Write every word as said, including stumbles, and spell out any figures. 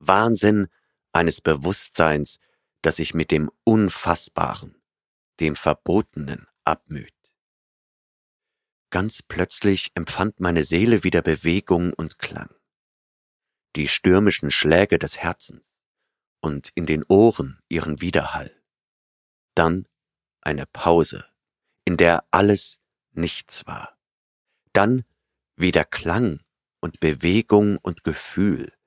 Wahnsinn eines Bewusstseins, das sich mit dem Unfassbaren, dem Verbotenen abmüht. Ganz plötzlich empfand meine Seele wieder Bewegung und Klang. Die stürmischen Schläge des Herzens und in den Ohren ihren Widerhall. Dann eine Pause, in der alles nichts war. Dann wieder Klang und Bewegung und Gefühl,